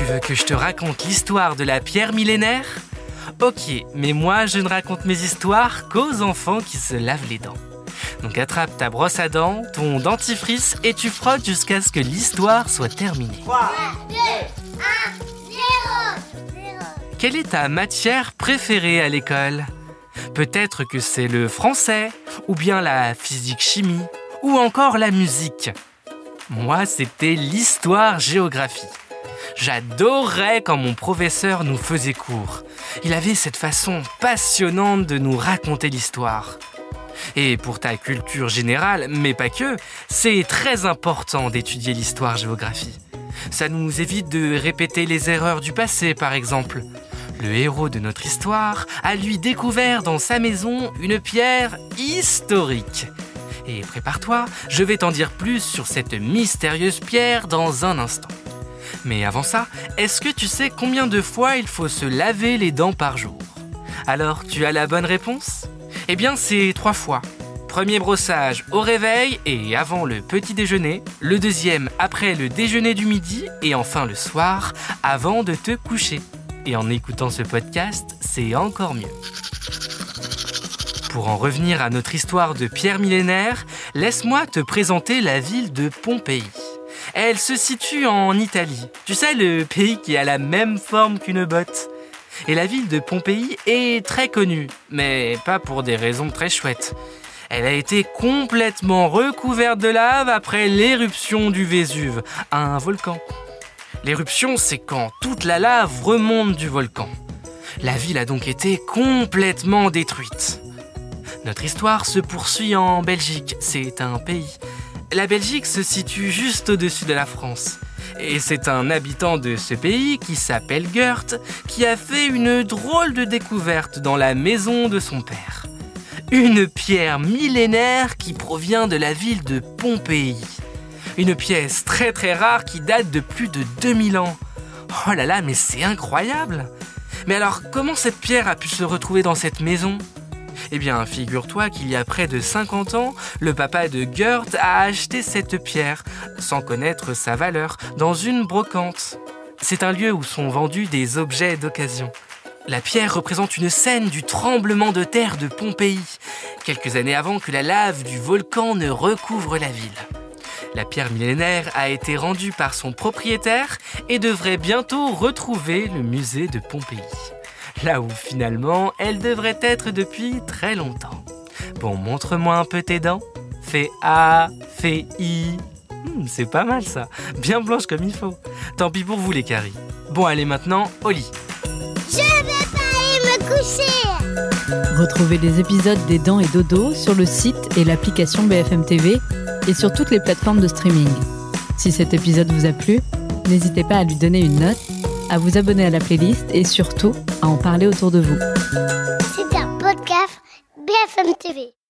veux que je te raconte l'histoire de la pierre millénaire ? Ok, mais moi je ne raconte mes histoires qu'aux enfants qui se lavent les dents. Donc attrape ta brosse à dents, ton dentifrice et tu frottes jusqu'à ce que l'histoire soit terminée. 3, 2, 1, 0. Quelle est ta matière préférée à l'école ? Peut-être que c'est le français, ou bien la physique-chimie, ou encore la musique. Moi, c'était l'histoire-géographie. J'adorais quand mon professeur nous faisait cours. Il avait cette façon passionnante de nous raconter l'histoire. Et pour ta culture générale, mais pas que, c'est très important d'étudier l'histoire-géographie. Ça nous évite de répéter les erreurs du passé, par exemple. Le héros de notre histoire a lui découvert dans sa maison une pierre historique. Et prépare-toi, je vais t'en dire plus sur cette mystérieuse pierre dans un instant. Mais avant ça, est-ce que tu sais combien de fois il faut se laver les dents par jour ? Alors, tu as la bonne réponse ? Eh bien, c'est 3 fois. Premier brossage au réveil et avant le petit déjeuner. Le deuxième après le déjeuner du midi. Et enfin le soir, avant de te coucher. Et en écoutant ce podcast, c'est encore mieux. Pour en revenir à notre histoire de pierre millénaire, laisse-moi te présenter la ville de Pompéi. Elle se situe en Italie. Tu sais, le pays qui a la même forme qu'une botte. Et la ville de Pompéi est très connue, mais pas pour des raisons très chouettes. Elle a été complètement recouverte de lave après l'éruption du Vésuve, un volcan. L'éruption, c'est quand toute la lave remonte du volcan. La ville a donc été complètement détruite. Notre histoire se poursuit en Belgique, c'est un pays. La Belgique se situe juste au-dessus de la France. Et c'est un habitant de ce pays qui s'appelle Gert qui a fait une drôle de découverte dans la maison de son père. Une pierre millénaire qui provient de la ville de Pompéi. Une pièce très très rare qui date de plus de 2000 ans. Oh là là, mais c'est incroyable! Mais alors, comment cette pierre a pu se retrouver dans cette maison ? Eh bien, figure-toi qu'il y a près de 50 ans, le papa de Gert a acheté cette pierre, sans connaître sa valeur, dans une brocante. C'est un lieu où sont vendus des objets d'occasion. La pierre représente une scène du tremblement de terre de Pompéi, quelques années avant que la lave du volcan ne recouvre la ville. La pierre millénaire a été rendue par son propriétaire et devrait bientôt retrouver le musée de Pompéi. Là où finalement, elle devrait être depuis très longtemps. Bon, montre-moi un peu tes dents. Fais A, fais I. C'est pas mal ça, bien blanche comme il faut. Tant pis pour vous les caries. Bon, allez maintenant, au lit. Je vais pas aller me coucher. Retrouvez les épisodes des Dents et Dodo sur le site et l'application BFM TV et sur toutes les plateformes de streaming. Si cet épisode vous a plu, n'hésitez pas à lui donner une note, à vous abonner à la playlist et surtout à en parler autour de vous. C'est un podcast BFM TV.